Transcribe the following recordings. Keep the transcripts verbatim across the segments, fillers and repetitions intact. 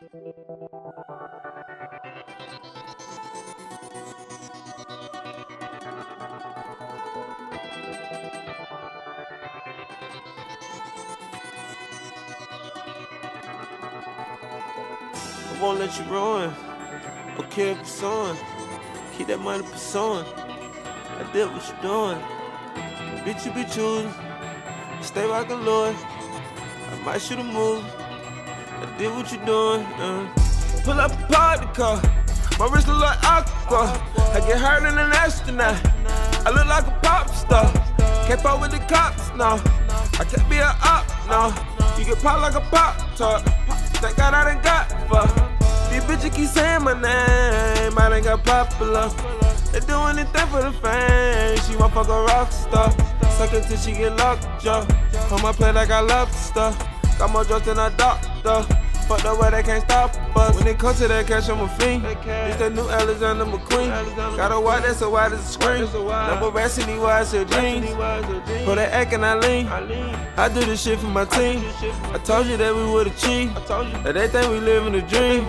I won't let you ruin, okay if you're sewing. Keep that money pursuing. I did what you doing. Bitch, you be choosing. Stay rockin' Lord. I might shoot a move. I did what you doing. Uh. Pull up a party car. My wrist look like aqua. I get hurt in an astronaut. I look like a pop star. Can't fuck with the cops, no. I can't be a op, no. You get popped like a pop tart. Thank God I done got fucked. These bitches keep saying my name, I done got popular. They do anything for the fame, she want fuck a rock star. Suck it till she get locked, yo. On my plate like I love stuff. Got more drugs than a doctor. Fuck the way they can't stop us. When it comes to that cash, I'm a fiend. It's that new Alexander McQueen. Got a white that's so wide as a screen. Number rats in these wise jeans. For that act and I lean. I do this shit for my team. I told you that we would achieve. That they think we live in a dream.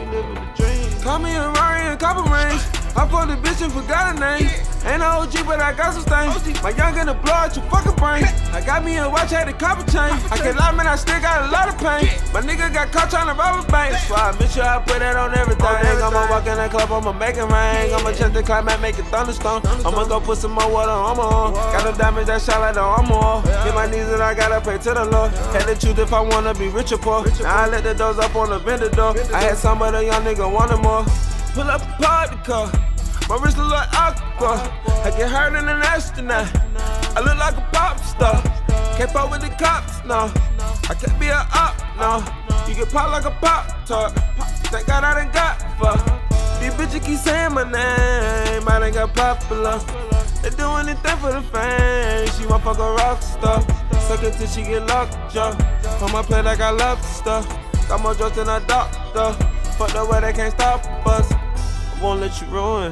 Call me a Rari and Copper Range. I fought the bitch and forgot her name. Ain't no O G, but I got some stains. My young gonna blow out your fucking brain. I got me a watch, had a copper chain. I can't lie, man, I still got a lot of pain. My nigga got caught trying to rob a bank. So I make sure I put that on everything. I'ma walk in that club, I'ma make it rain. I'ma check the climate, make it thunderstorm. I'ma go put some more water on my arm. Got a diamond that shine like the armor. Get my knees and I gotta pray to the Lord. Had to choose if I wanna be rich or poor. Now I let the doors up on the vendor door. I had some, but a young nigga wanted more. Pull up a party car. My wrist look like aqua. I get hurt in an astronaut. I look like a pop star. Can't fuck with the cops, no. I can't be a op, no. You get popped like a pop tart. Thank God I done got fucked. These bitches keep saying my name, I done got popular. They do anything for the fame. She want fuck a rock star. Suck it till she get locked, yo. On my plate like I love stuff. Got more drugs than a doctor. Fuck the way they can't stop us. I won't let you ruin.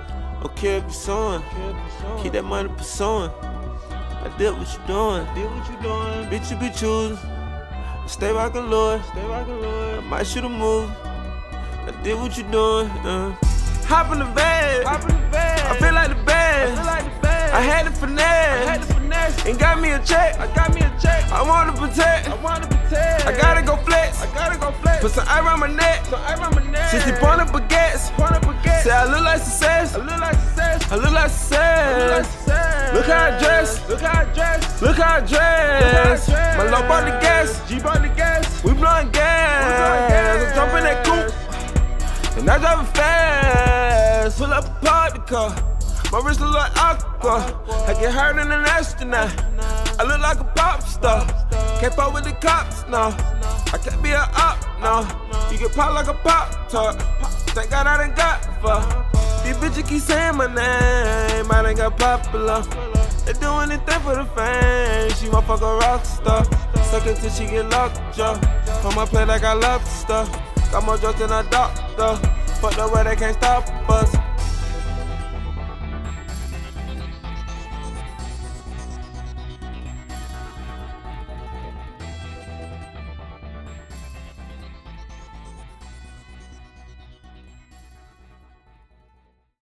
Okay if you're sewing. Keep that money pursuing. I did what you doing. Did what you doing. Bitch, you be choosing. Stay rockin' Lord. Stay rockin' Lord. I might shoot a move. I did what you doing. Uh. Hop in the bed. Hop in the bed. I feel like the best. I feel like the best. I had the finesse. I had the finesse. And got me a check. I got me a check. I wanna protect. I wanna protect. I gotta go flex. I gotta go flex. Put some iron around my neck. Some iron around my neck. sixty point of baguettes. Point of baguettes. Say I look like success. I look like success. I look like success. I look like success. Look how I dress. Look how I dress. Look how I dress. My love bought the gas. G bought the gas. We blowing gas. We blowing gas. I jump in that coupe. And I drive it fast. Pull up a party car. My wrist look like aqua. I get hurt in an astronaut. I look like a pop star. Can't fuck with the cops, no. I can't be a op, no. You get popped like a pop tart. Thank God I done got fucked. These bitches keep saying my name, I done got popular. They do anything for the fame. She want fuck a rock star. Suck it till she get locked, yo. On my plate like I love stuff. Got more drugs than a doctor. Fuck the way they can't stop us.